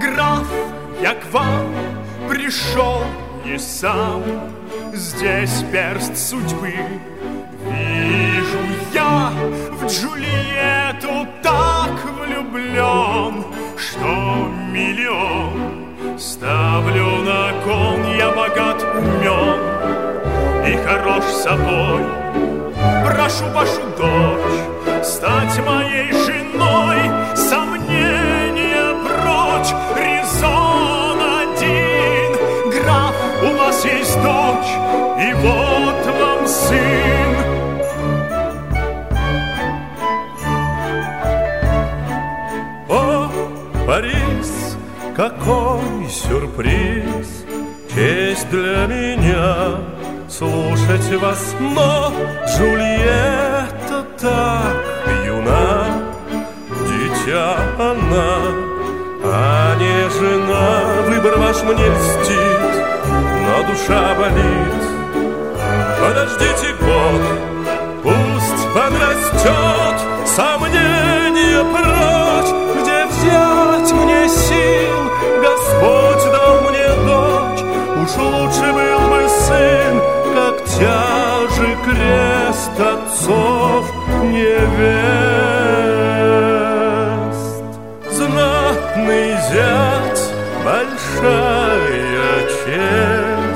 Граф, я к вам пришел не сам, здесь перст судьбы. Вижу я в Джульетту так влюблен, что миллион ставлю на кон. Я богат, умен и хорош собой. Прошу вашу дочь стать моей женой. Сомнения прочь, резон один. Граф, у вас есть дочь, и вот вам сын. О, Парис, какой сюрприз! Честь для меня слушать вас, но Джульетта так юна, дитя она, а не жена. Выбор ваш мне льстит, но душа болит. Подождите год, пусть подрастет, сомнения прочь. Где взять мне сил? Господь дал мне дочь, уж лучше был бы сын, как тяжек крест отцов невест. Знатный зять, большая честь,